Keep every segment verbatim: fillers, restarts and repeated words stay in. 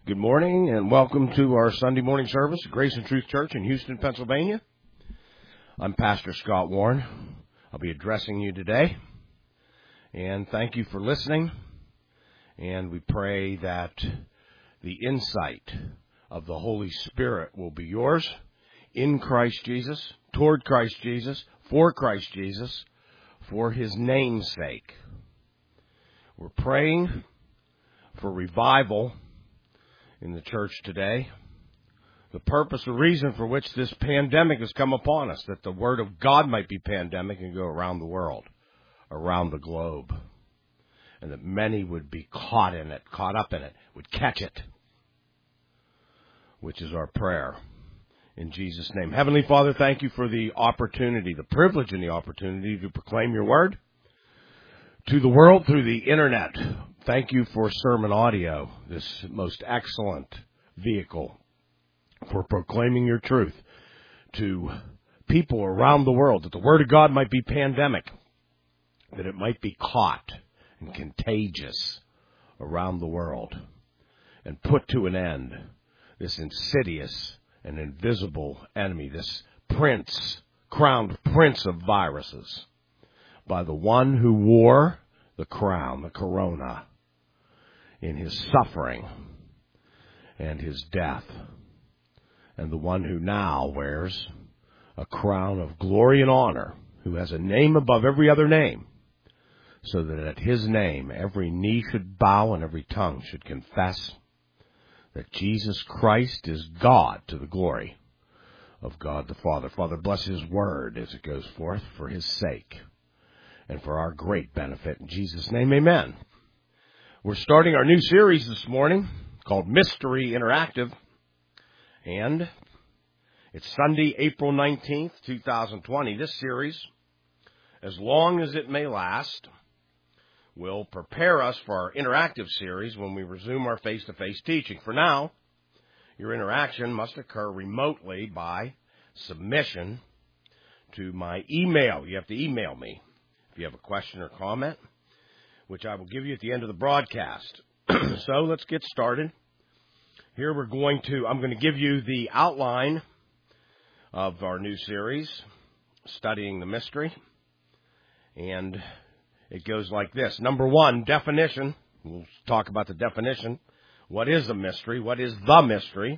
Good morning and welcome to our Sunday morning service at Grace and Truth Church in Houston, Pennsylvania. I'm Pastor Scott Warren. I'll be addressing you today. And thank you for listening. And we pray that the insight of the Holy Spirit will be yours in Christ Jesus, toward Christ Jesus, for Christ Jesus, for His name's sake. We're praying for revival in the church today. The purpose, the reason for which this pandemic has come upon us, that the Word of God might be pandemic and go around the world, around the globe, and that many would be caught in it, caught up in it, would catch it, which is our prayer. In Jesus' name. Heavenly Father, thank you for the opportunity, the privilege and the opportunity to proclaim your Word to the world through the Internet. Thank you for sermon audio, this most excellent vehicle for proclaiming your truth to people around the world, that the Word of God might be pandemic, that it might be caught and contagious around the world, and put to an end this insidious and invisible enemy, this prince, crowned prince of viruses, by the one who wore the crown, the corona, in his suffering and his death, and the one who now wears a crown of glory and honor, who has a name above every other name, so that at his name every knee should bow and every tongue should confess that Jesus Christ is God, to the glory of God the Father. Father, bless his word as it goes forth for his sake and for our great benefit. In Jesus' name, amen. We're starting our new series this morning called Mystery Interactive, and it's Sunday, April nineteenth, twenty twenty. This series, as long as it may last, will prepare us for our interactive series when we resume our face-to-face teaching. For now, your interaction must occur remotely by submission to my email. You have to email me if you have a question or comment, which I will give you at the end of the broadcast. So let's get started. Here we're going to, I'm going to give you the outline of our new series, Studying the Mystery. And it goes like this. Number one, definition. We'll talk about the definition. What is a mystery? What is the mystery?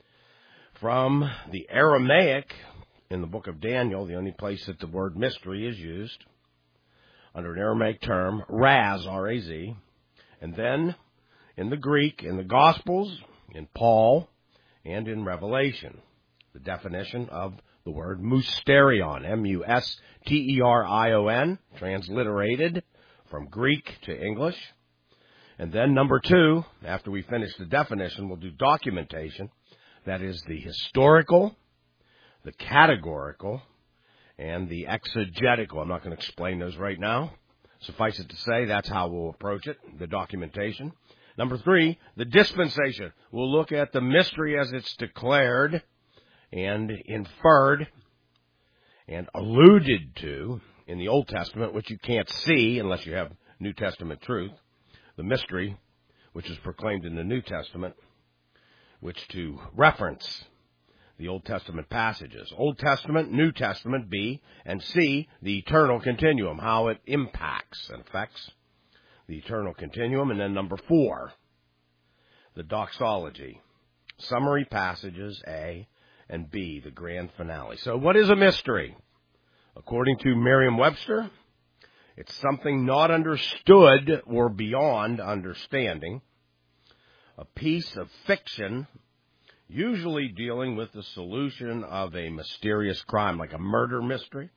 From the Aramaic, in the book of Daniel, the only place that the word mystery is used, under an Aramaic term, raz, R A Z, and then in the Greek, in the Gospels, in Paul, and in Revelation, the definition of the word musterion, M U S T E R I O N, transliterated from Greek to English. And then number two, after we finish the definition, we'll do documentation, that is the historical, the categorical, and the exegetical. I'm not going to explain those right now. Suffice it to say, that's how we'll approach it, the documentation. Number three, the dispensation. We'll look at the mystery as it's declared and inferred and alluded to in the Old Testament, which you can't see unless you have New Testament truth. The mystery, which is proclaimed in the New Testament, which to reference the Old Testament passages. Old Testament, New Testament, B, and C, the eternal continuum, how it impacts and affects the eternal continuum. And then number four, the doxology, summary passages, A, and B, the grand finale. So what is a mystery? According to Merriam-Webster, it's something not understood or beyond understanding, a piece of fiction usually dealing with the solution of a mysterious crime, like a murder mystery,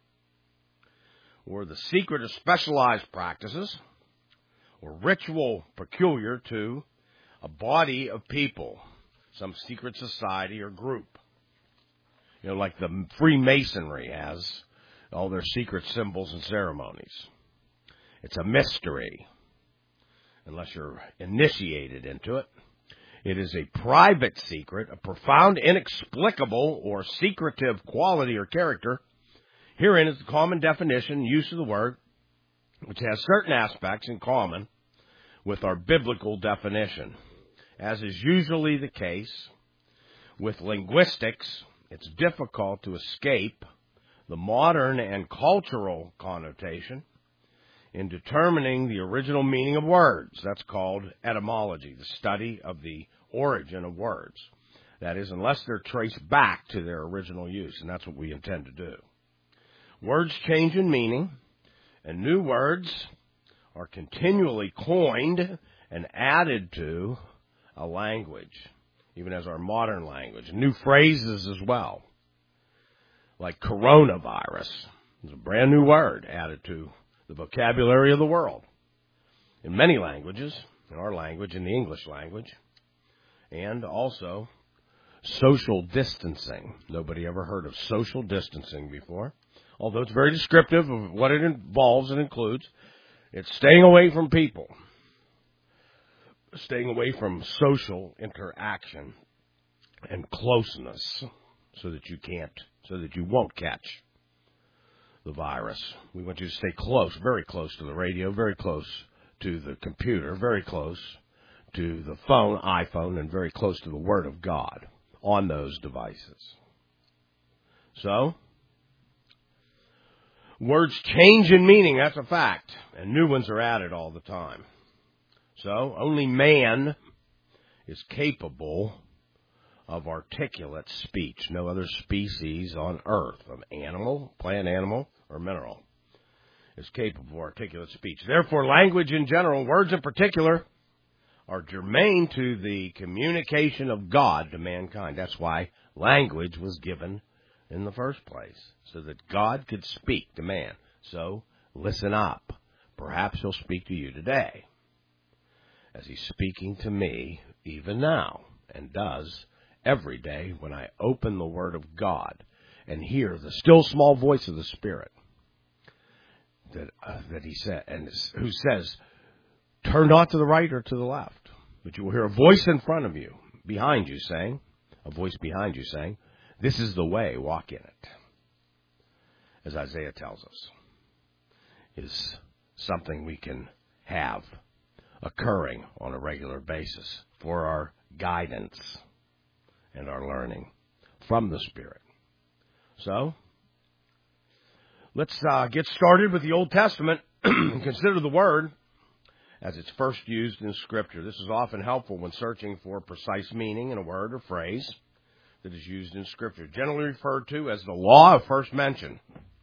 or the secret of specialized practices, or ritual peculiar to a body of people, some secret society or group. You know, like the Freemasonry has all their secret symbols and ceremonies. It's a mystery, unless you're initiated into it. It is a private secret, a profound, inexplicable, or secretive quality or character. Herein is the common definition, use of the word, which has certain aspects in common with our biblical definition. As is usually the case with linguistics, it's difficult to escape the modern and cultural connotation in determining the original meaning of words. That's called etymology, the study of the origin of words. That is, unless they're traced back to their original use, and that's what we intend to do. Words change in meaning, and new words are continually coined and added to a language, even as our modern language. New phrases as well, like coronavirus. It's a brand new word added to the vocabulary of the world in many languages, in our language, in the English language, and also social distancing. Nobody ever heard of social distancing before, although it's very descriptive of what it involves and includes. It's staying away from people, staying away from social interaction and closeness so that you can't, so that you won't catch the virus. We want you to stay close, very close to the radio, very close to the computer, very close to the phone, iPhone, and very close to the Word of God on those devices. So, words change in meaning, that's a fact, and new ones are added all the time. So, only man is capable of articulate speech. No other species on earth, of animal, plant animal, or mineral, is capable of articulate speech. Therefore, language in general, words in particular, are germane to the communication of God to mankind. That's why language was given in the first place, so that God could speak to man. So, listen up. Perhaps he'll speak to you today, as he's speaking to me even now, and does every day when I open the Word of God and hear the still small voice of the Spirit that uh, that he said, and who says, turn not to the right or to the left, but you will hear a voice in front of you, behind you saying, a voice behind you saying, this is the way, walk in it. As Isaiah tells us, is something we can have occurring on a regular basis for our guidance and our learning from the Spirit. So, let's uh, get started with the Old Testament and consider the Word as it's first used in Scripture. This is often helpful when searching for precise meaning in a word or phrase that is used in Scripture, generally referred to as the law of first mention.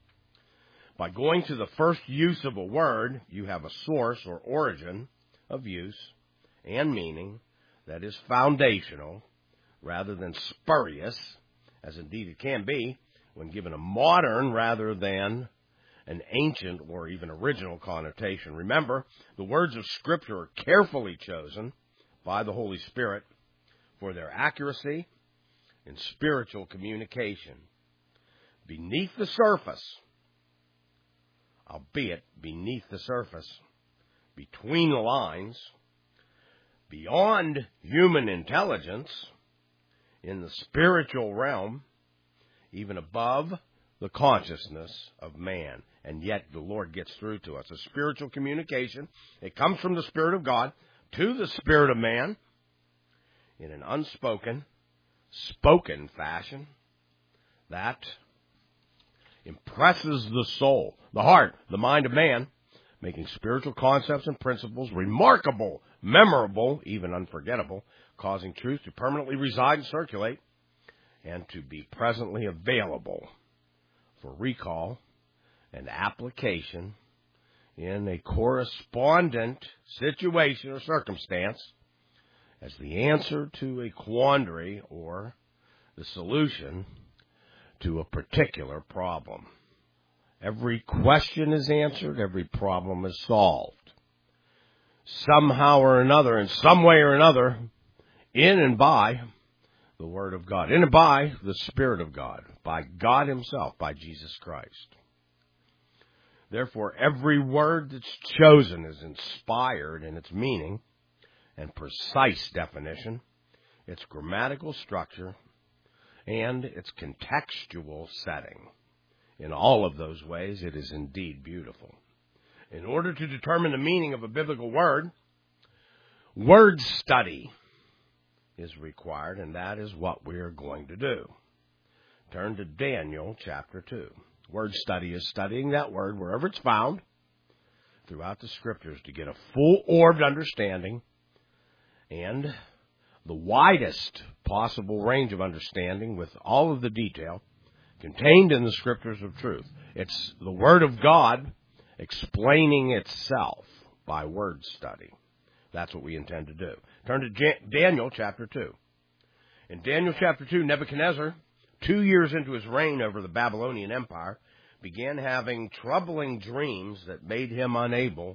By going to the first use of a word, you have a source or origin of use and meaning that is foundational rather than spurious, as indeed it can be when given a modern rather than an ancient or even original connotation. Remember, the words of Scripture are carefully chosen by the Holy Spirit for their accuracy in spiritual communication. Beneath the surface, albeit beneath the surface, between the lines, beyond human intelligence, in the spiritual realm, even above the consciousness of man. And yet the Lord gets through to us. A spiritual communication, it comes from the Spirit of God to the spirit of man in an unspoken, spoken fashion that impresses the soul, the heart, the mind of man, making spiritual concepts and principles remarkable, memorable, even unforgettable, causing truth to permanently reside and circulate, and to be presently available for recall and application in a correspondent situation or circumstance as the answer to a quandary or the solution to a particular problem. Every question is answered, every problem is solved. Somehow or another, in some way or another, in and by the Word of God, in and by the Spirit of God, by God Himself, by Jesus Christ. Therefore, every word that's chosen is inspired in its meaning and precise definition, its grammatical structure, and its contextual setting. In all of those ways, it is indeed beautiful. In order to determine the meaning of a biblical word, word study is required, and that is what we're going to do. Turn to Daniel chapter two. Word study is studying that word wherever it's found throughout the Scriptures to get a full-orbed understanding and the widest possible range of understanding with all of the detail contained in the Scriptures of truth. It's the Word of God explaining itself by word study. That's what we intend to do. Turn to Jan- Daniel chapter two. In Daniel chapter two, Nebuchadnezzar, two years into his reign over the Babylonian Empire, began having troubling dreams that made him unable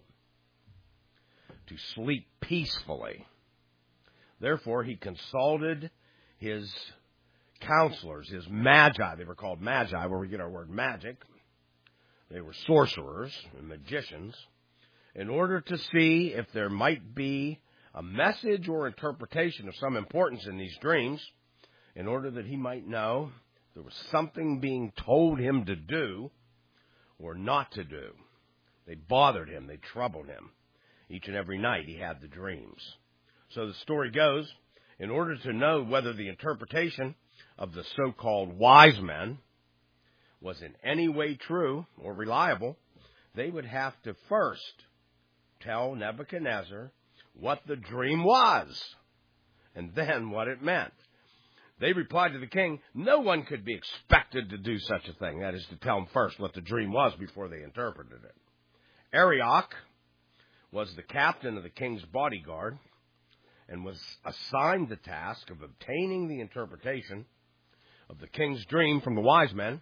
to sleep peacefully. Therefore, he consulted his counselors, his magi. They were called magi, where we get our word magic. They were sorcerers and magicians, in order to see if there might be a message or interpretation of some importance in these dreams, in order that he might know there was something being told him to do or not to do. They bothered him. They troubled him. Each and every night he had the dreams. So the story goes, in order to know whether the interpretation of the so-called wise men was in any way true or reliable, they would have to first tell Nebuchadnezzar what the dream was, and then what it meant. They replied to the king, no one could be expected to do such a thing, that is, to tell him first what the dream was before they interpreted it. Arioch was the captain of the king's bodyguard and was assigned the task of obtaining the interpretation of the king's dream from the wise men,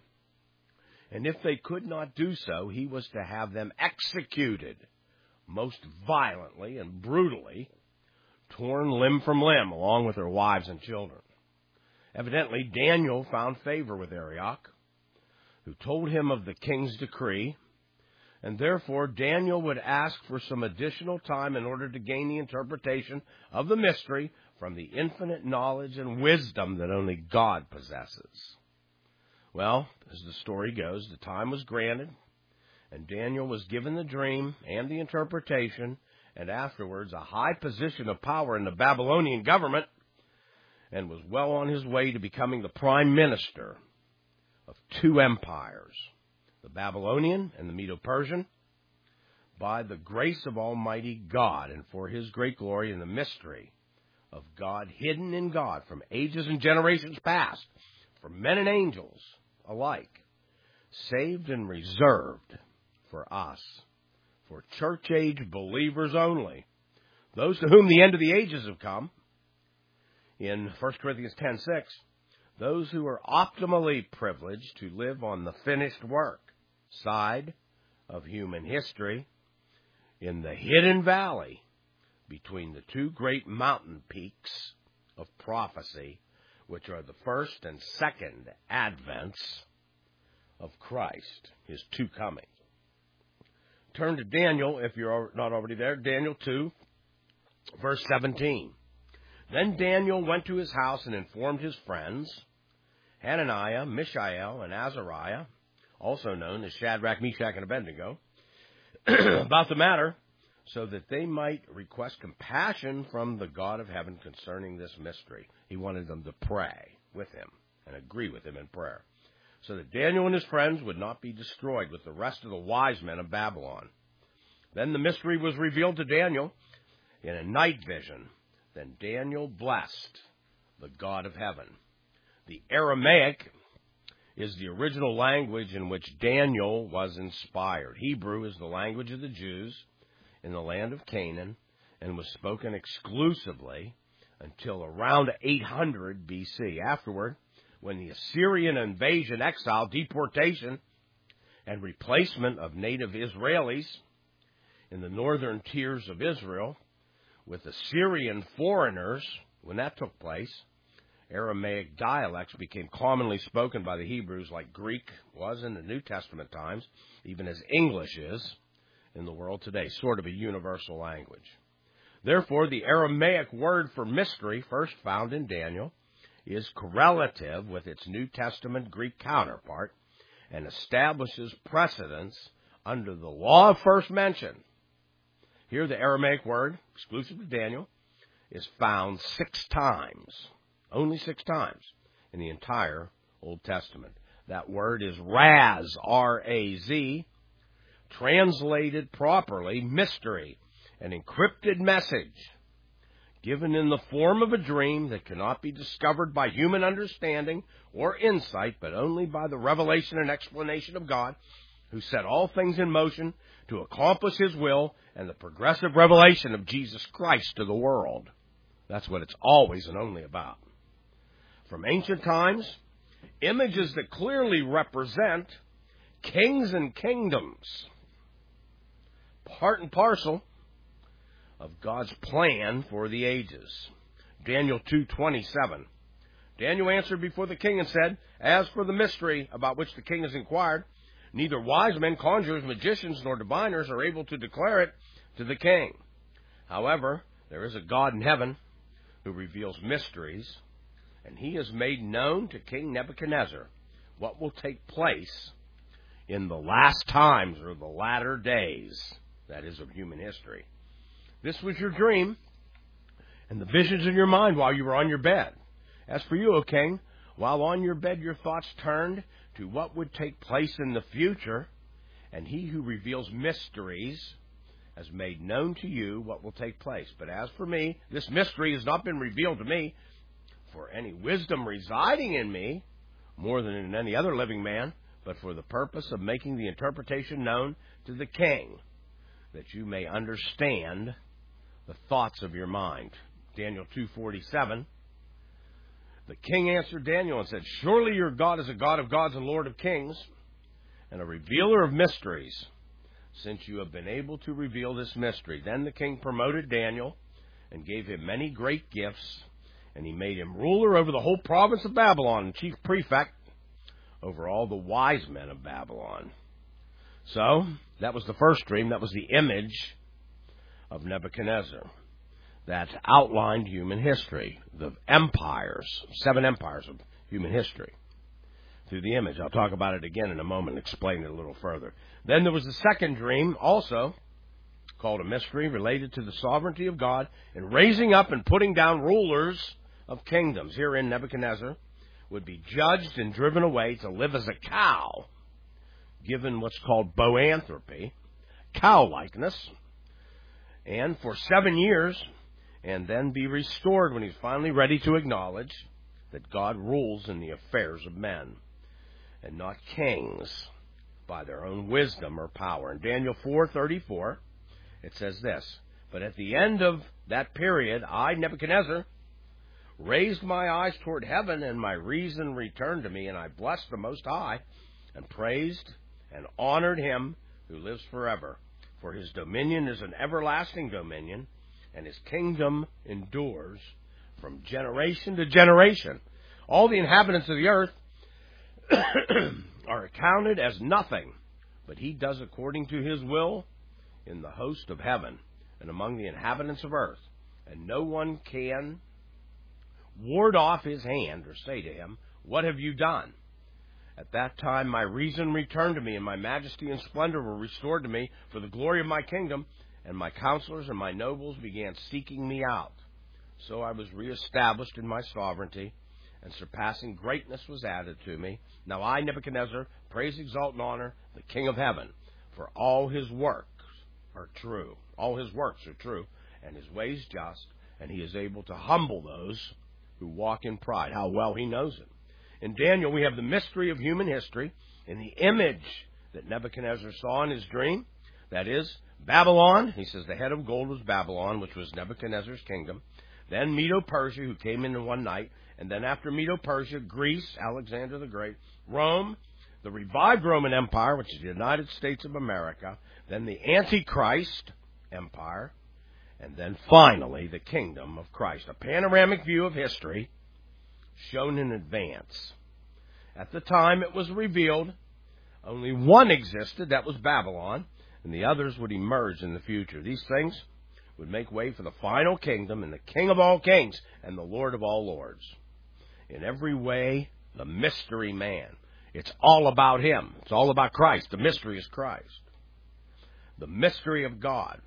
and if they could not do so, he was to have them executed most violently and brutally, torn limb from limb, along with their wives and children. Evidently, Daniel found favor with Arioch, who told him of the king's decree, and therefore Daniel would ask for some additional time in order to gain the interpretation of the mystery from the infinite knowledge and wisdom that only God possesses. Well, as the story goes, the time was granted, and Daniel was given the dream and the interpretation, and afterwards a high position of power in the Babylonian government, and was well on his way to becoming the prime minister of two empires, the Babylonian and the Medo-Persian, by the grace of Almighty God and for his great glory in the mystery of God hidden in God from ages and generations past, for men and angels alike, saved and reserved for us, for church-age believers only, those to whom the end of the ages have come. In First Corinthians ten six, those who are optimally privileged to live on the finished work side of human history in the hidden valley between the two great mountain peaks of prophecy, which are the first and second advents of Christ, his two comings. Turn to Daniel, if you're not already there, Daniel two, verse seventeen. Then Daniel went to his house and informed his friends, Hananiah, Mishael, and Azariah, also known as Shadrach, Meshach, and Abednego, about the matter, so that they might request compassion from the God of heaven concerning this mystery. He wanted them to pray with him and agree with him in prayer, so that Daniel and his friends would not be destroyed with the rest of the wise men of Babylon. Then the mystery was revealed to Daniel in a night vision. Then Daniel blessed the God of heaven. The Aramaic is the original language in which Daniel was inspired. Hebrew is the language of the Jews in the land of Canaan and was spoken exclusively until around eight hundred B C. Afterward, when the Assyrian invasion, exile, deportation, and replacement of native Israelis in the northern tiers of Israel with Assyrian foreigners, when that took place, Aramaic dialects became commonly spoken by the Hebrews like Greek was in the New Testament times, even as English is in the world today, sort of a universal language. Therefore, the Aramaic word for mystery, first found in Daniel, is correlative with its New Testament Greek counterpart and establishes precedence under the law of first mention. Here, the Aramaic word, exclusive to Daniel, is found six times, only six times, in the entire Old Testament. That word is raz, R A Z, translated properly, mystery, an encrypted message, given in the form of a dream that cannot be discovered by human understanding or insight, but only by the revelation and explanation of God, who set all things in motion to accomplish His will and the progressive revelation of Jesus Christ to the world. That's what it's always and only about. From ancient times, images that clearly represent kings and kingdoms, part and parcel of God's plan for the ages. Daniel two twenty-seven. Daniel answered before the king and said, "As for the mystery about which the king has inquired, neither wise men, conjurers, magicians, nor diviners are able to declare it to the king. However, there is a God in heaven who reveals mysteries, and He has made known to King Nebuchadnezzar what will take place in the last times, or the latter days, that is, of human history." This was your dream and the visions in your mind while you were on your bed. As for you, O king, while on your bed your thoughts turned to what would take place in the future, and He who reveals mysteries has made known to you what will take place. But as for me, this mystery has not been revealed to me, for any wisdom residing in me, more than in any other living man, but for the purpose of making the interpretation known to the king, that you may understand the thoughts of your mind. Daniel two forty-seven. The king answered Daniel and said, "Surely your God is a God of gods and Lord of kings, and a revealer of mysteries, since you have been able to reveal this mystery." Then the king promoted Daniel and gave him many great gifts, and he made him ruler over the whole province of Babylon and chief prefect over all the wise men of Babylon. So, that was the first dream. That was the image of Nebuchadnezzar that outlined human history, the empires, seven empires of human history, through the image. I'll talk about it again in a moment and explain it a little further. Then there was a second dream, also called a mystery, related to the sovereignty of God in raising up and putting down rulers of kingdoms. Herein Nebuchadnezzar would be judged and driven away to live as a cow, given what's called boanthropy, cow-likeness, and for seven years, and then be restored when he's finally ready to acknowledge that God rules in the affairs of men, and not kings by their own wisdom or power. In Daniel four thirty-four, it says this, "But at the end of that period, I, Nebuchadnezzar, raised my eyes toward heaven, and my reason returned to me, and I blessed the Most High, and praised and honored Him who lives forever. For His dominion is an everlasting dominion, and His kingdom endures from generation to generation. All the inhabitants of the earth are accounted as nothing, but He does according to His will in the host of heaven and among the inhabitants of earth, and no one can ward off His hand or say to Him, 'What have you done?' At that time my reason returned to me, and my majesty and splendor were restored to me for the glory of my kingdom, and my counselors and my nobles began seeking me out. So I was reestablished in my sovereignty, and surpassing greatness was added to me. Now I, Nebuchadnezzar, praise, exalt, and honor the King of heaven, for all His works are true. All His works are true, and His ways just, and He is able to humble those who walk in pride." How well He knows it. In Daniel, we have the mystery of human history in the image that Nebuchadnezzar saw in his dream. That is, Babylon. He says the head of gold was Babylon, which was Nebuchadnezzar's kingdom. Then Medo-Persia, who came in in one night. And then after Medo-Persia, Greece, Alexander the Great. Rome, the revived Roman Empire, which is the United States of America. Then the Antichrist Empire. And then finally, the kingdom of Christ. A panoramic view of history shown in advance. At the time it was revealed, only one existed, that was Babylon, and the others would emerge in the future. These things would make way for the final kingdom and the King of all kings and the Lord of all lords. In every way, the mystery man. It's all about Him. It's all about Christ. The mystery is Christ. The mystery of God.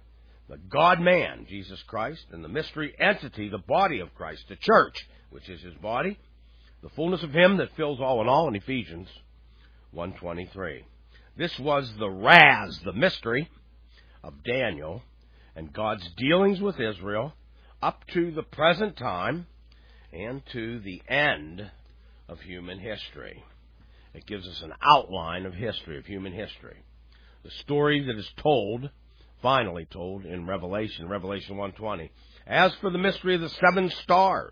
the God-man, Jesus Christ, and the mystery entity, the body of Christ, the church, which is his body, the fullness of him that fills all in all in Ephesians one twenty-three. This was the raz, the mystery of Daniel and God's dealings with Israel up to the present time and to the end of human history. It gives us an outline of history, of human history. The story that is told, finally told in Revelation, Revelation one twenty. As for the mystery of the seven stars,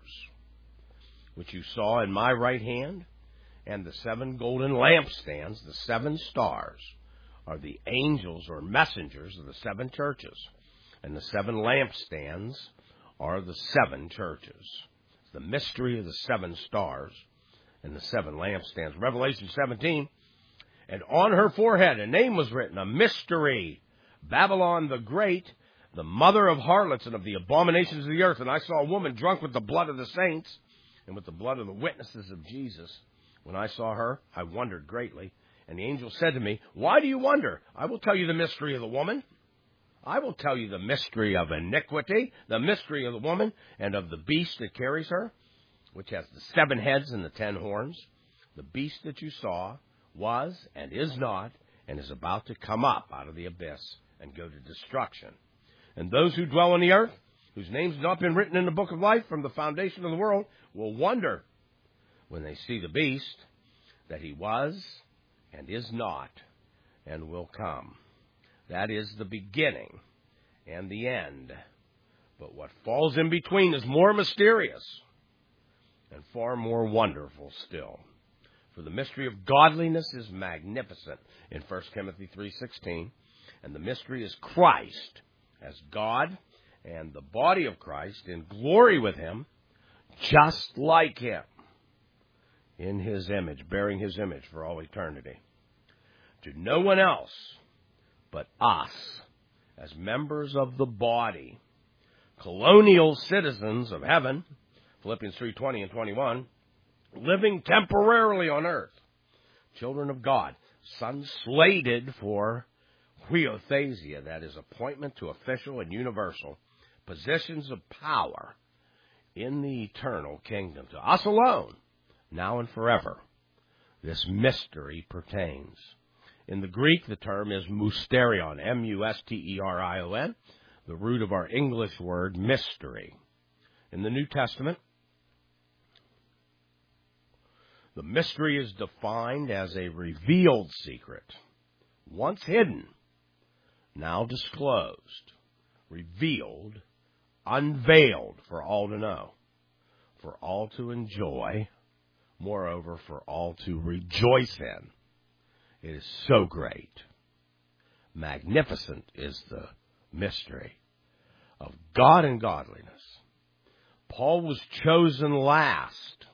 which you saw in my right hand, and the seven golden lampstands, the seven stars, are the angels or messengers of the seven churches, and the seven lampstands are the seven churches. The mystery of the seven stars and the seven lampstands. Revelation seventeen, and on her forehead a name was written, a mystery, Babylon the Great, the mother of harlots and of the abominations of the earth. And I saw a woman drunk with the blood of the saints and with the blood of the witnesses of Jesus. When I saw her, I wondered greatly. And the angel said to me, why do you wonder? I will tell you the mystery of the woman. I will tell you the mystery of iniquity, the mystery of the woman, and of the beast that carries her, which has the seven heads and the ten horns. The beast that you saw was and is not, and is about to come up out of the abyss and go to destruction. And those who dwell on the earth, whose names have not been written in the book of life from the foundation of the world, will wonder when they see the beast that he was and is not and will come. That is the beginning and the end. But what falls in between is more mysterious and far more wonderful still. For the mystery of godliness is magnificent in First Timothy three sixteen, and the mystery is Christ as God and the body of Christ in glory with him, just like him, in his image, bearing his image for all eternity. To no one else but us, as members of the body, colonial citizens of heaven, Philippians three twenty and twenty-one, living temporarily on earth, children of God, sons slated for huiothesia, that is, appointment to official and universal positions of power in the eternal kingdom. To us alone, now and forever, this mystery pertains. In the Greek, the term is mysterion, M U S T E R I O N, the root of our English word mystery. In the New Testament, the mystery is defined as a revealed secret, once hidden, now disclosed, revealed, unveiled for all to know, for all to enjoy, moreover, for all to rejoice in. It is so great. Magnificent is the mystery of God and godliness. Paul was chosen last,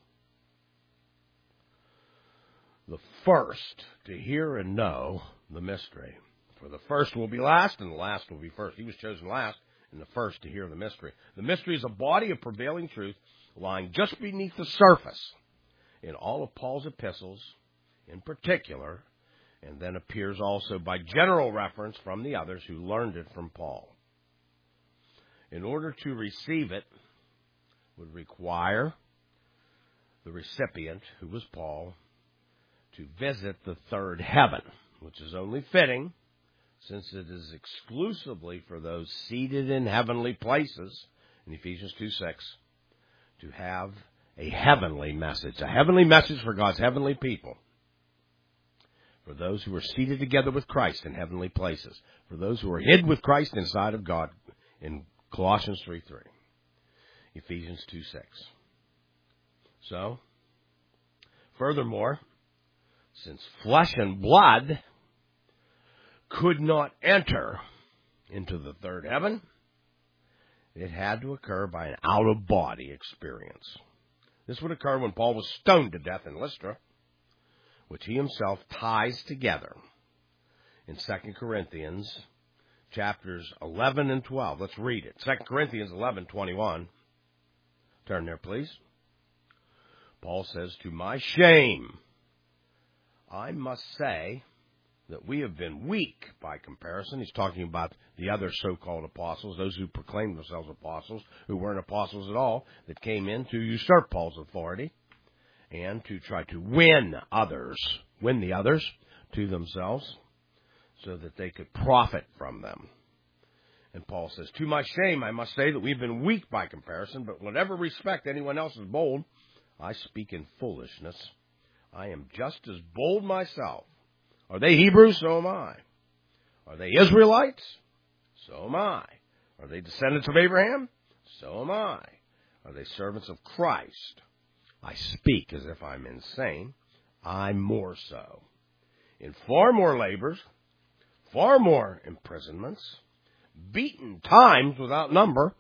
the first to hear and know the mystery. For the first will be last, and the last will be first. He was chosen last, and the first to hear the mystery. The mystery is a body of prevailing truth lying just beneath the surface in all of Paul's epistles in particular, and then appears also by general reference from the others who learned it from Paul. In order to receive it would require the recipient, who was Paul, to visit the third heaven, which is only fitting since it is exclusively for those seated in heavenly places, in Ephesians two six, to have a heavenly message, a heavenly message for God's heavenly people, for those who are seated together with Christ in heavenly places, for those who are hid with Christ inside of God in Colossians three three, Ephesians two six. So, furthermore, since flesh and blood could not enter into the third heaven, it had to occur by an out-of-body experience. This would occur when Paul was stoned to death in Lystra, which he himself ties together in Second Corinthians chapters eleven and twelve. Let's read it. Second Corinthians eleven twenty-one. Turn there, please. Paul says, to my shame, I must say that we have been weak by comparison. He's talking about the other so-called apostles, those who proclaimed themselves apostles, who weren't apostles at all, that came in to usurp Paul's authority and to try to win others, win the others to themselves so that they could profit from them. And Paul says, to my shame, I must say that we've been weak by comparison, but in whatever respect anyone else is bold, I speak in foolishness. I am just as bold myself. Are they Hebrews? So am I. Are they Israelites? So am I. Are they descendants of Abraham? So am I. Are they servants of Christ? I speak as if I'm insane. I'm more so. In far more labors, far more imprisonments, beaten times without number,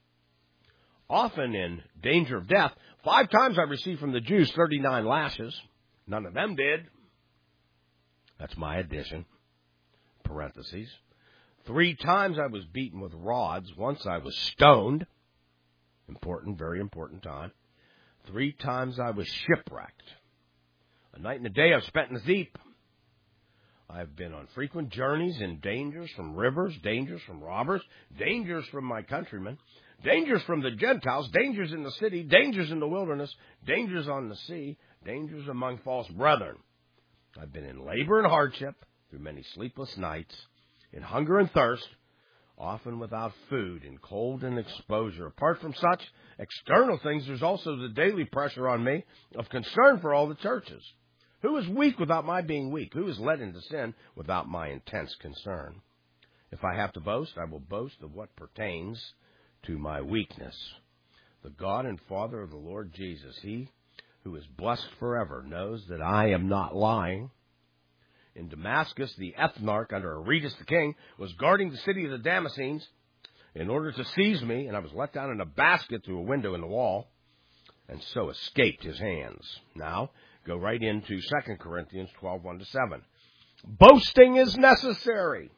often in danger of death. Five times I received from the Jews thirty-nine lashes. None of them did. That's my addition. Parentheses. Three times I was beaten with rods. Once I was stoned. Important, very important time. Three times I was shipwrecked. A night and a day I've spent in the deep. I've been on frequent journeys in dangers from rivers, dangers from robbers, dangers from my countrymen, dangers from the Gentiles, dangers in the city, dangers in the wilderness, dangers on the sea, dangers among false brethren. I've been in labor and hardship through many sleepless nights, in hunger and thirst, often without food, in cold and exposure. Apart from such external things, there's also the daily pressure on me of concern for all the churches. Who is weak without my being weak? Who is led into sin without my intense concern? If I have to boast, I will boast of what pertains to my weakness. The God and Father of the Lord Jesus, He who is blessed forever, knows that I am not lying. In Damascus, the ethnarch under Aretas the king was guarding the city of the Damascenes in order to seize me, and I was let down in a basket through a window in the wall, and so escaped his hands. Now, go right into Second Corinthians twelve, one to seven. Boasting is necessary,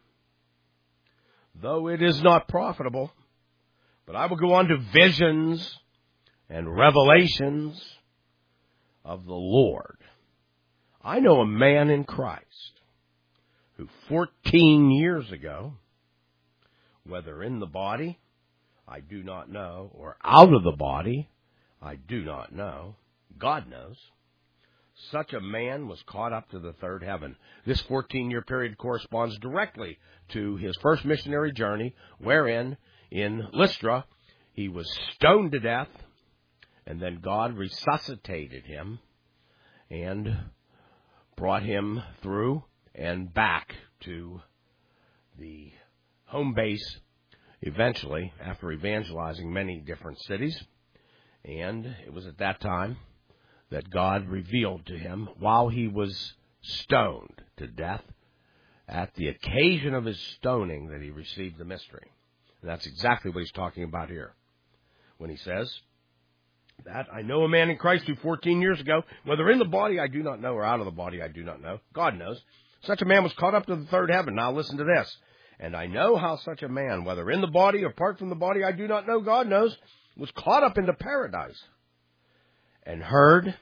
though it is not profitable. But I will go on to visions and revelations of the Lord. I know a man in Christ who fourteen years ago, whether in the body, I do not know, or out of the body, I do not know, God knows, such a man was caught up to the third heaven. This fourteen-year period corresponds directly to his first missionary journey, wherein in Lystra he was stoned to death, and then God resuscitated him and brought him through and back to the home base eventually, after evangelizing many different cities. And it was at that time that God revealed to him, while he was stoned to death, at the occasion of his stoning, that he received the mystery. And that's exactly what he's talking about here, when he says that I know a man in Christ who fourteen years ago, whether in the body I do not know, or out of the body I do not know, God knows, such a man was caught up to the third heaven. Now listen to this. And I know how such a man, whether in the body or apart from the body I do not know, God knows, was caught up into paradise, and heard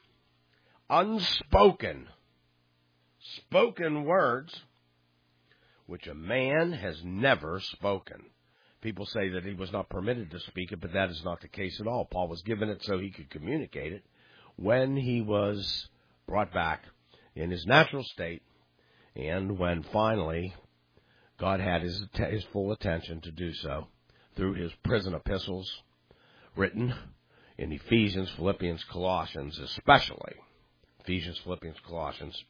unspoken, spoken words which a man has never spoken. People say that he was not permitted to speak it, but that is not the case at all. Paul was given it so he could communicate it when he was brought back in his natural state, and when finally God had his, his full attention to do so through his prison epistles written in Ephesians, Philippians, Colossians, especially Ephesians, Philippians, Colossians,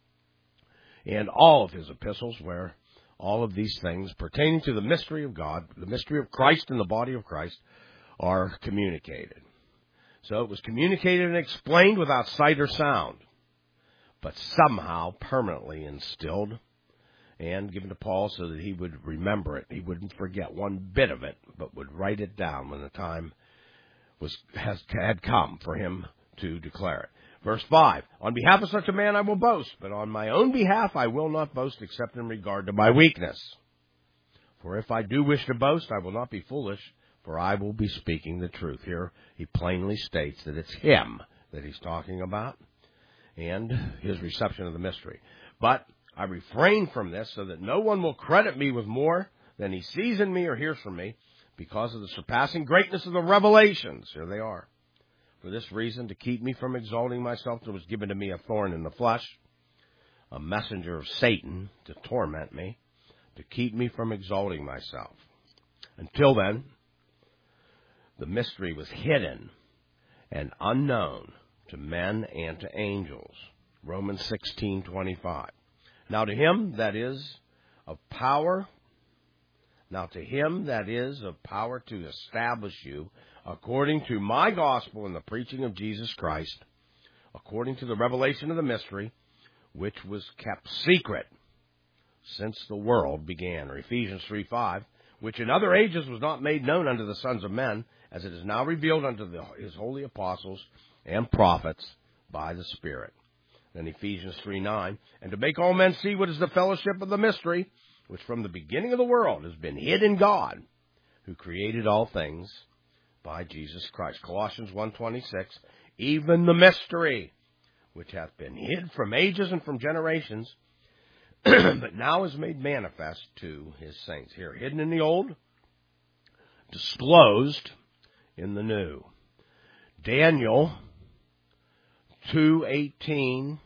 and all of his epistles, where all of these things pertaining to the mystery of God, the mystery of Christ and the body of Christ, are communicated. So it was communicated and explained without sight or sound, but somehow permanently instilled and given to Paul so that he would remember it. He wouldn't forget one bit of it, but would write it down when the time was has had come for him to declare it. Verse five, on behalf of such a man I will boast, but on my own behalf I will not boast except in regard to my weakness. For if I do wish to boast, I will not be foolish, for I will be speaking the truth. Here he plainly states that it's him that he's talking about and his reception of the mystery. But I refrain from this so that no one will credit me with more than he sees in me or hears from me, because of the surpassing greatness of the revelations. Here they are. For this reason, to keep me from exalting myself, there was given to me a thorn in the flesh, a messenger of Satan to torment me, to keep me from exalting myself. Until then, the mystery was hidden and unknown to men and to angels. Romans sixteen twenty-five. Now to him that is of power, now to him that is of power to establish you, according to my gospel and the preaching of Jesus Christ, according to the revelation of the mystery, which was kept secret since the world began. Or Ephesians three five, which in other ages was not made known unto the sons of men, as it is now revealed unto the, his holy apostles and prophets by the Spirit. Then Ephesians three nine, and to make all men see what is the fellowship of the mystery, which from the beginning of the world has been hid in God, who created all things by Jesus Christ. Colossians one twenty-six, even the mystery, which hath been hid from ages and from generations, but now is made manifest to his saints. Here, hidden in the old, disclosed in the new. Daniel two eighteen,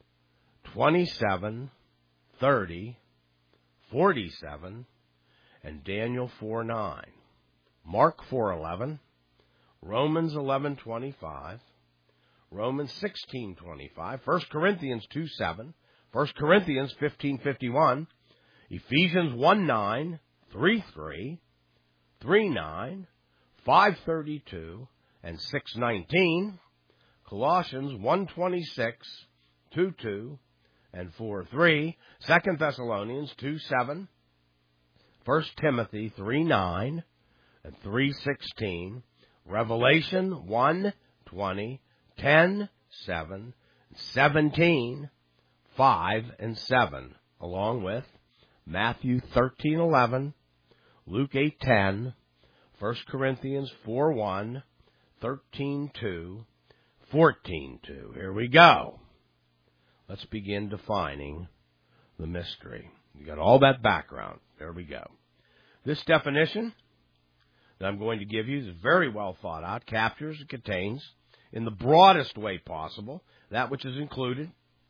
twenty-seven, thirty, forty-seven, and Daniel four nine. Mark four eleven, Romans eleven twenty-five, Romans sixteen twenty-five, First Corinthians two seven, First Corinthians fifteen fifty-one, Ephesians one nine, three three, three nine, five thirty-two, and six nineteen, Colossians one twenty-six, two two, and four three, Second Thessalonians two seven, First Timothy three nine, and three sixteen, Revelation one twenty, ten seven, seventeen, five and seven, along with Matthew thirteen eleven, Luke eight ten, First Corinthians four one, thirteen two, fourteen two. Here we go. Let's begin defining the mystery. You got all that background. There we go. This definition that I'm going to give you is very well thought out, captures and contains, in the broadest way possible, that which is included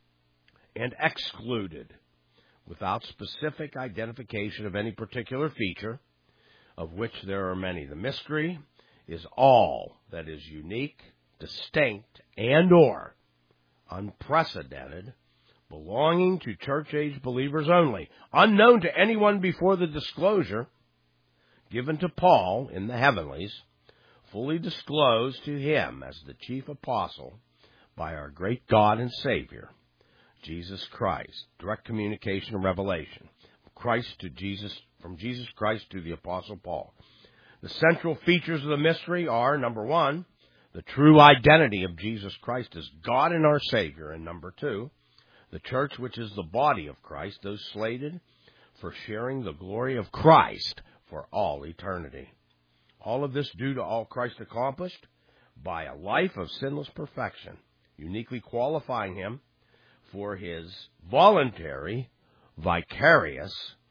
and excluded, without specific identification of any particular feature, of which there are many. The mystery is all that is unique, distinct, and or unprecedented, belonging to church-age believers only, unknown to anyone before the disclosure given to Paul in the heavenlies, fully disclosed to him as the chief apostle by our great God and Savior, Jesus Christ. Direct communication and revelation. Christ to Jesus, from Jesus Christ to the Apostle Paul. The central features of the mystery are, number one, the true identity of Jesus Christ as God and our Savior, and number two, the church, which is the body of Christ, those slated for sharing the glory of Christ for all eternity. All of this due to all Christ accomplished by a life of sinless perfection, uniquely qualifying him for his voluntary, vicarious,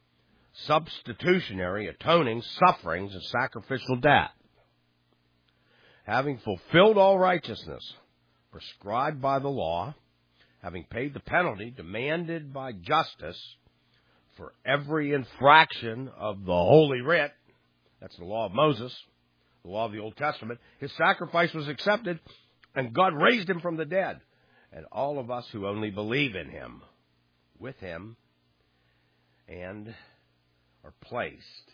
substitutionary, atoning sufferings and sacrificial death. Having fulfilled all righteousness prescribed by the law, having paid the penalty demanded by justice for every infraction of the Holy Writ, that's the law of Moses, the law of the Old Testament, his sacrifice was accepted, and God raised him from the dead. And all of us who only believe in him, with him, and are placed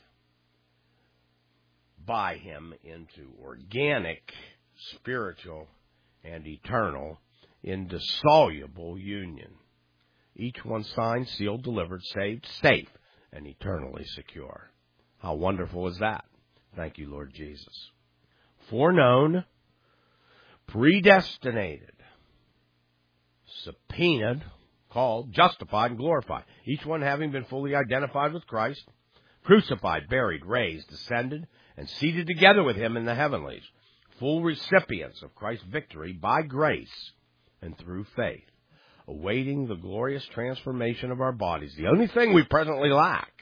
by him into organic, spiritual, and eternal, indissoluble union. Each one signed, sealed, delivered, saved, safe, and eternally secure. How wonderful is that? Thank you, Lord Jesus. Foreknown, predestinated, subpoenaed, called, justified, and glorified. Each one having been fully identified with Christ, crucified, buried, raised, ascended, and seated together with him in the heavenlies, full recipients of Christ's victory by grace and through faith. awaiting the glorious transformation of our bodies, the only thing we presently lack.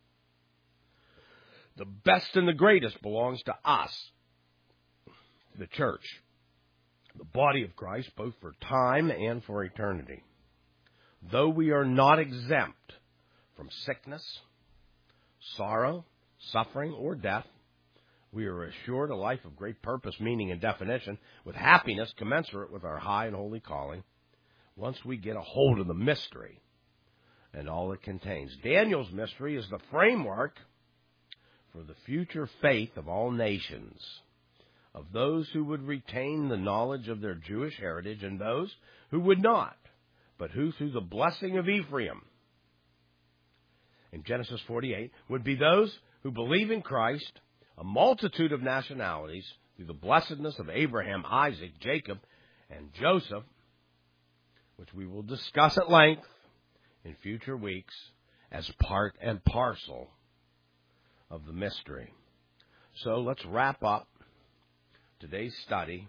The best and the greatest belongs to us, the church, the body of Christ, both for time and for eternity. Though we are not exempt from sickness, sorrow, suffering, or death, we are assured a life of great purpose, meaning, and definition, with happiness commensurate with our high and holy calling, once we get a hold of the mystery and all it contains. Daniel's mystery is the framework for the future faith of all nations, of those who would retain the knowledge of their Jewish heritage and those who would not, but who, through the blessing of Ephraim, in Genesis forty-eight, would be those who believe in Christ, a multitude of nationalities, through the blessedness of Abraham, Isaac, Jacob, and Joseph, which we will discuss at length in future weeks as part and parcel of the mystery. So let's wrap up today's study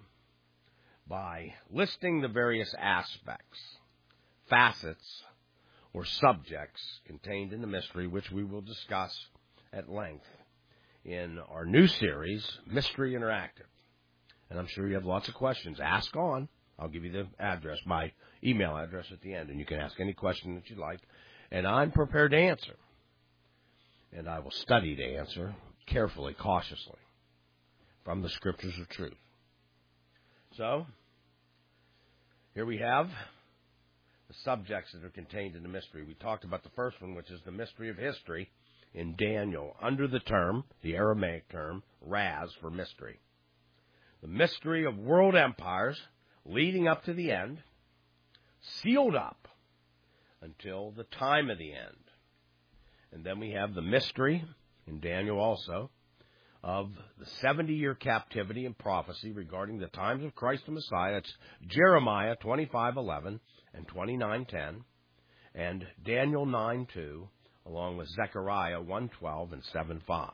by listing the various aspects, facets, or subjects contained in the mystery, which we will discuss at length in our new series, Mystery Interactive. And I'm sure you have lots of questions. Ask on. I'll give you the address, my email address at the end, and you can ask any question that you like. And I'm prepared to answer. And I will study to answer carefully, cautiously, from the Scriptures of truth. So, here we have the subjects that are contained in the mystery. We talked about the first one, which is the mystery of history in Daniel, under the term, the Aramaic term, Raz, for mystery. The mystery of world empires leading up to the end, sealed up until the time of the end. And then we have the mystery, in Daniel also, of the seventy-year captivity and prophecy regarding the times of Christ the Messiah. That's Jeremiah twenty-five eleven and twenty-nine ten, and Daniel nine two, along with Zechariah one twelve and seven five.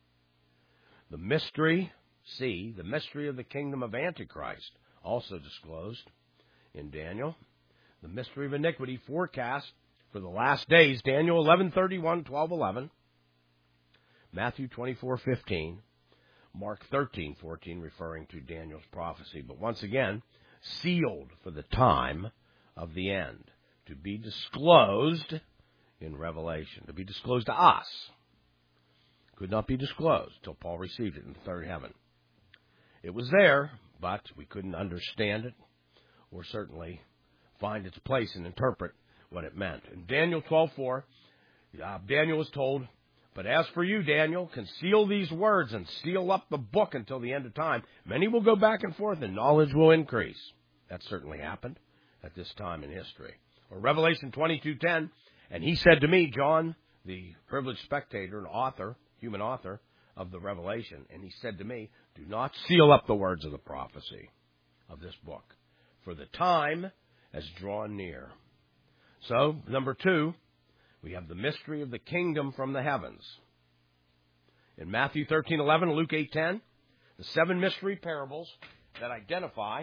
The mystery, C, the mystery of the kingdom of Antichrist, also disclosed in Daniel. The mystery of iniquity forecast for the last days, Daniel eleven thirty-one, twelve eleven, Matthew twenty-four fifteen, Mark thirteen fourteen, referring to Daniel's prophecy. But once again, sealed for the time of the end, to be disclosed in Revelation, to be disclosed to us. Could not be disclosed till Paul received it in the third heaven. It was there, but we couldn't understand it or certainly find its place and interpret what it meant. In Daniel twelve four, uh, Daniel was told, "But as for you, Daniel, conceal these words and seal up the book until the end of time. Many will go back and forth, and knowledge will increase." That certainly happened at this time in history. Or Revelation twenty-two ten, "And he said to me," John, the privileged spectator and author, human author of the Revelation, "and he said to me, do not seal up the words of the prophecy of this book, for the time has drawn near." So, number two, we have the mystery of the kingdom from the heavens. In Matthew thirteen eleven, Luke eight ten, the seven mystery parables that identify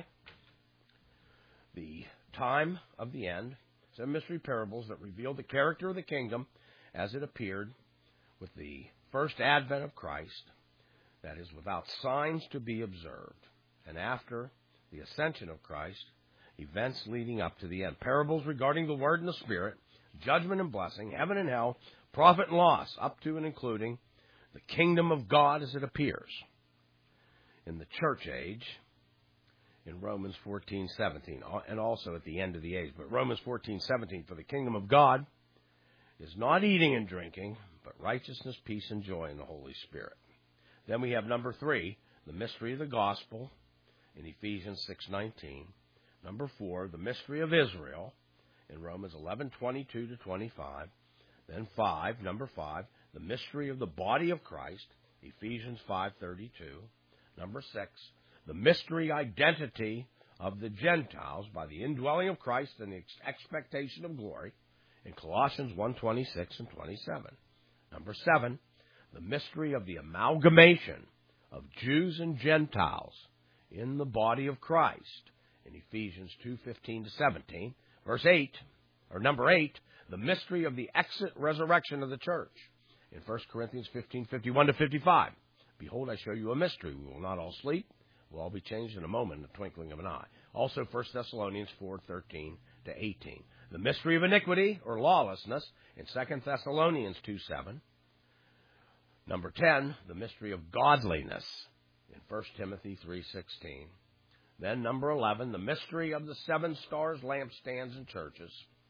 the time of the end, seven mystery parables that reveal the character of the kingdom as it appeared with the first advent of Christ, that is, without signs to be observed, and after the ascension of Christ, events leading up to the end. Parables regarding the Word and the Spirit, judgment and blessing, heaven and hell, profit and loss, up to and including the kingdom of God as it appears in the church age, in Romans fourteen seventeen, and also at the end of the age. But Romans fourteen seventeen, "For the kingdom of God is not eating and drinking, but righteousness, peace, and joy in the Holy Spirit." Then we have number three, the mystery of the gospel in Ephesians six nineteen. Number four, the mystery of Israel in Romans eleven twenty-two to twenty-five. Then five, number five, the mystery of the body of Christ, Ephesians five thirty-two. Number six, the mystery identity of the Gentiles by the indwelling of Christ and the expectation of glory in Colossians one twenty-six and twenty-seven. Number seven, the mystery of the amalgamation of Jews and Gentiles in the body of Christ in Ephesians two fifteen to seventeen. Verse eight, or number eight, the mystery of the exit resurrection of the church. In First Corinthians fifteen, fifty-one to fifty-five. Behold, I show you a mystery. We will not all sleep. We'll all be changed in a moment, in the twinkling of an eye. Also, First Thessalonians four, thirteen to eighteen. The mystery of iniquity, or lawlessness, in Second Thessalonians two, seven. Number ten, the mystery of godliness, in First Timothy three, sixteen. Then number eleven, the mystery of the seven stars, lampstands, and churches,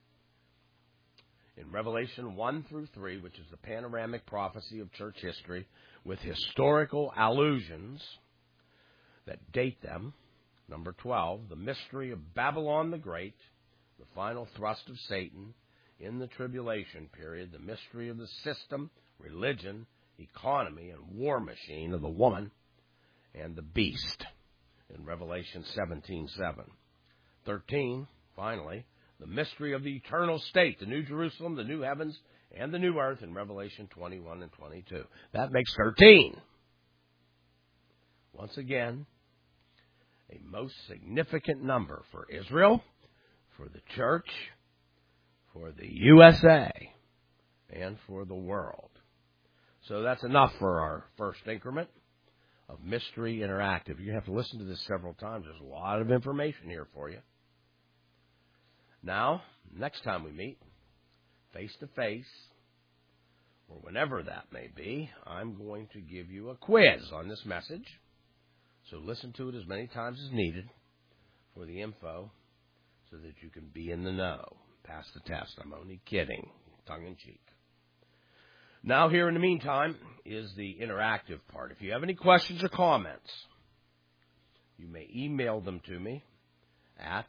in Revelation one through three, which is the panoramic prophecy of church history with historical allusions that date them. Number twelve, the mystery of Babylon the Great, the final thrust of Satan in the tribulation period, the mystery of the system, religion, economy, and war machine of the woman and the beast, in Revelation seventeen, seven. thirteen, finally, the mystery of the eternal state, the New Jerusalem, the new heavens, and the new earth, in Revelation twenty-one and twenty-two. That makes thirteen. Once again, a most significant number for Israel, for the church, for the U S A, and for the world. So that's enough for our first increment of Mystery Interactive. You have to listen to this several times. There's a lot of information here for you. Now, next time we meet, face-to-face, or whenever that may be, I'm going to give you a quiz on this message. So listen to it as many times as needed for the info so that you can be in the know. Pass the test. I'm only kidding, tongue-in-cheek. Now, here in the meantime is the interactive part. If you have any questions or comments, you may email them to me at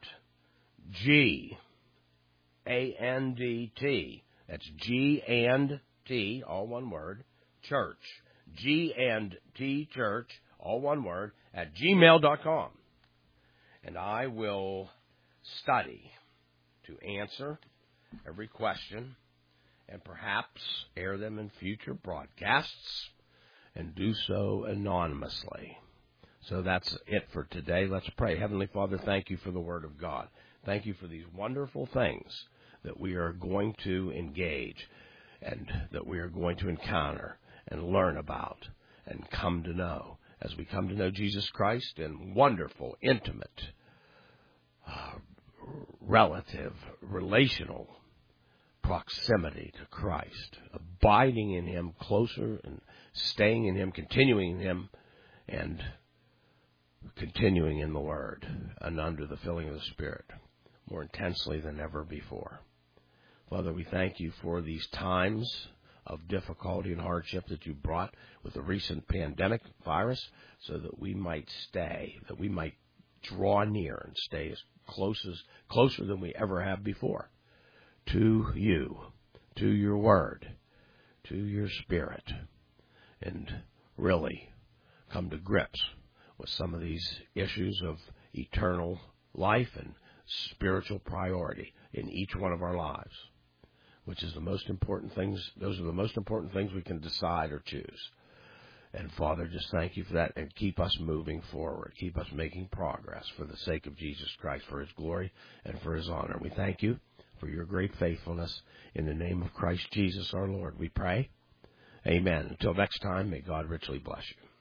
G A N D T. That's G and T, all one word, church. G and T church, all one word, at gmail dot com. And I will study to answer every question and perhaps air them in future broadcasts and do so anonymously. So that's it for today. Let's pray. Heavenly Father, thank you for the Word of God. Thank you for these wonderful things that we are going to engage and that we are going to encounter and learn about and come to know as we come to know Jesus Christ in wonderful, intimate, uh, relative, relational proximity to Christ, abiding in Him closer and staying in Him, continuing in Him, and continuing in the Word and under the filling of the Spirit more intensely than ever before. Father, we thank you for these times of difficulty and hardship that you brought with the recent pandemic virus so that we might stay, that we might draw near and stay as close as, closer than we ever have before to you, to your Word, to your Spirit, and really come to grips with some of these issues of eternal life and spiritual priority in each one of our lives, which is the most important things. Those are the most important things we can decide or choose. And Father, just thank you for that, and keep us moving forward. Keep us making progress for the sake of Jesus Christ, for His glory and for His honor. We thank you for your great faithfulness. In the name of Christ Jesus our Lord, we pray. Amen. Until next time, may God richly bless you.